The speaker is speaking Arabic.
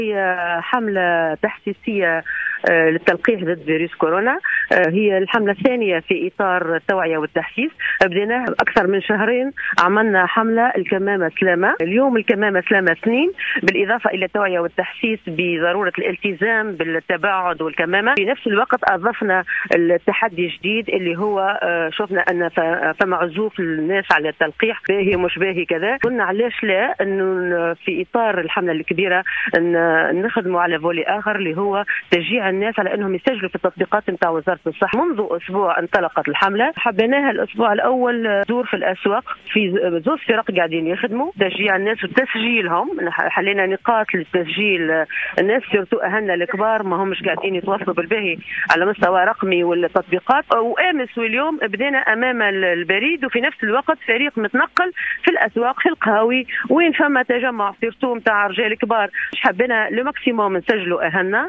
هي حملة تحسيسية للتلقيح ضد فيروس كورونا. هي الحملة الثانية في إطار التوعية والتحسيس. بديناها أكثر من شهرين، عملنا حملة الكمامة سلامة. اليوم الكمامة سلامة 2، بالإضافة إلى التوعية والتحسيس بضرورة الالتزام بالتباعد والكمامة. في نفس الوقت أضفنا التحدي الجديد اللي هو شفنا أن فما عزوف الناس على التلقيح، باهي مش باهي كذا. قلنا علاش لا أنه في إطار الحملة الكبيرة نخدموا على فولي آخر اللي هو تشجيع الناس على أنهم يسجلوا في التطبيقات نتاع وزارة الصحة. منذ أسبوع انطلقت الحملة. حبيناها الأسبوع الأول دور في الأسواق، في زوج فرق قاعدين يخدموا تشجيع الناس وتسجيلهم. حلينا نقاط للتسجيل الناس، سيرتو أهلنا الكبار ما همش قاعدين يتواصلوا بالباهي على مستوى رقمي والتطبيقات. وأمس واليوم بدينا أمام البريد، وفي نفس الوقت فريق متنقل في الأسواق في القهاوي وين فما تجمع سيرتو نتاع رجال كبار. حبينا لو ماكسيموم نسجلوا أهلنا.